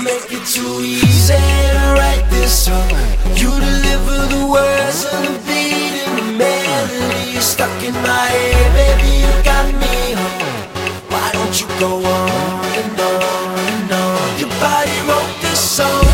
make it too easy to write this song. You deliver the words and the beat and the melody. You're stuck in my head, baby, you got me home. Why don't you go on and on and on? Your body wrote this song.